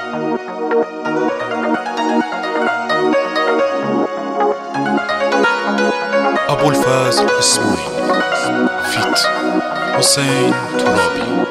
ابوالفضل اسماعیلی فیت حسین ترابی.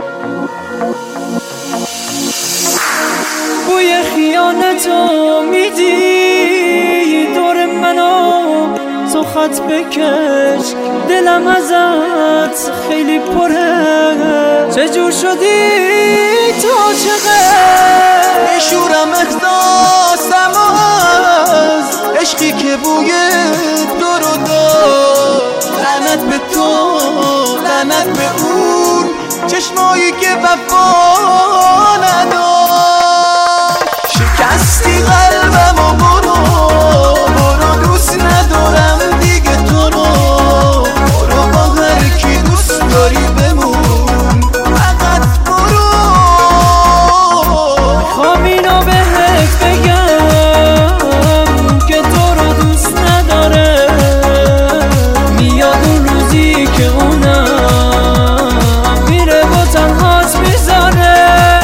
بوی خیانتو میدی دور منو، تو خط بکش دلم ازت خیلی پره. چجور شدی تو عاشقه؟ نشورم احساسم از عشقی که بوی دور داد. لعنت به تو، لعنت به اون چشمایی که وفا نداشت. شکستی قلبم و برو دوست ندارم دیگه تو رو. برو با هر کی دوست داری بمون، فقط برو. میخوام اینو بهت بگم که تو رو دوست نداره. میاد اون روزی که اونم میره با تنهات میذاره.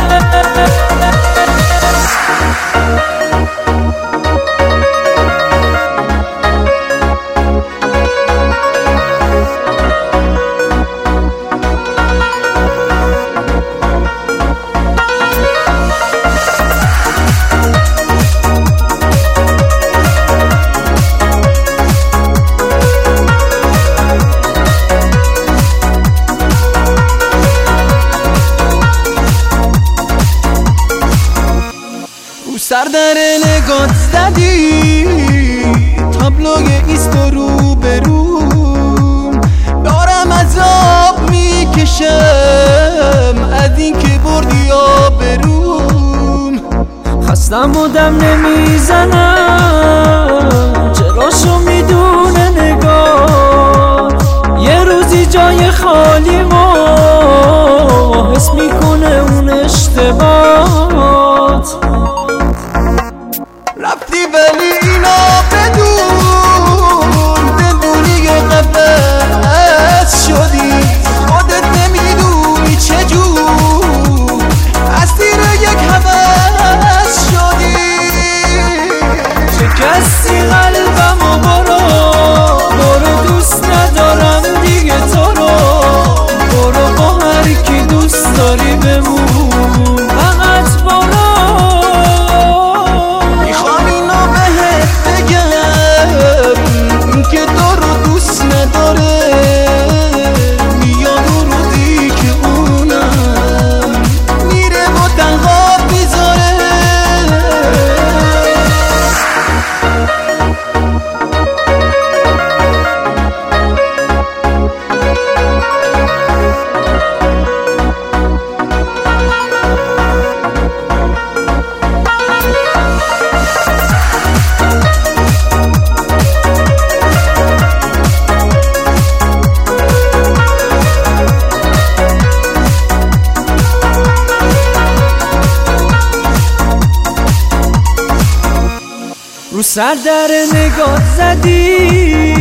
سر در نگات زدی تابلوی ایست و رو به روم. دارم عذاب میکشم از این که بردی آبروم. خستم و دم نمیزنم، چراشو میدونه نگاه. یه روزی جای خالی ما حس میکنه اون اشتباهات. رفتی ولی اینا بدون، دلبوری قفس شدی. خودت نمیدونی چجور از تیر یک هوس شدی. شکستی قلبم و برو دوست ندارم دیگه تو رو. برو با هر کی دوست داری بمون، فقط برو. که تو رو دوست نداره. میاد اون روزی که اونم میره با تنها میذاره. رو سر در نگات زدی